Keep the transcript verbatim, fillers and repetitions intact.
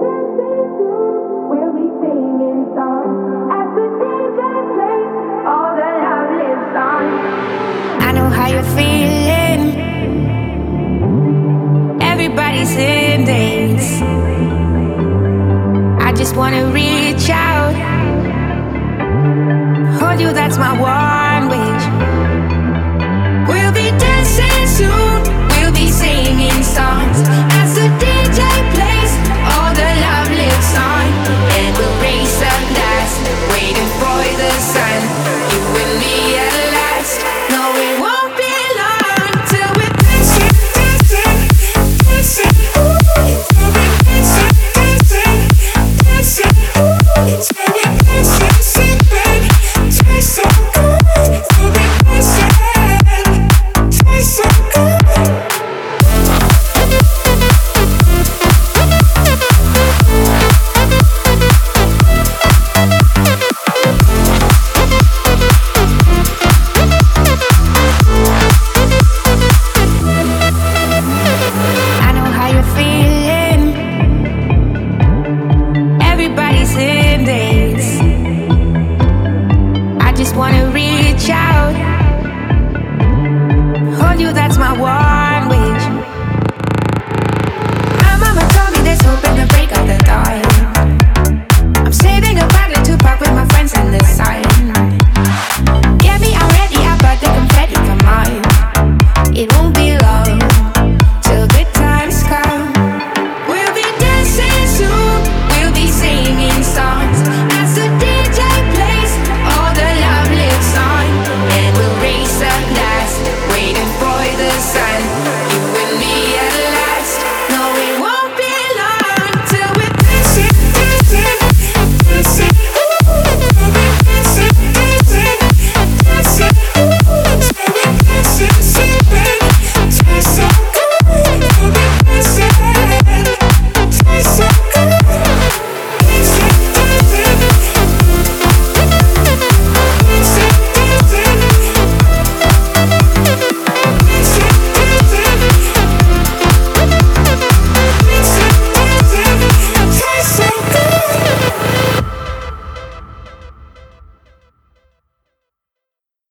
We'll be singing songs as the D J plays all the lovely songs. I know how you're feeling. Everybody's in days. I just wanna reach out, hold you, that's my wall.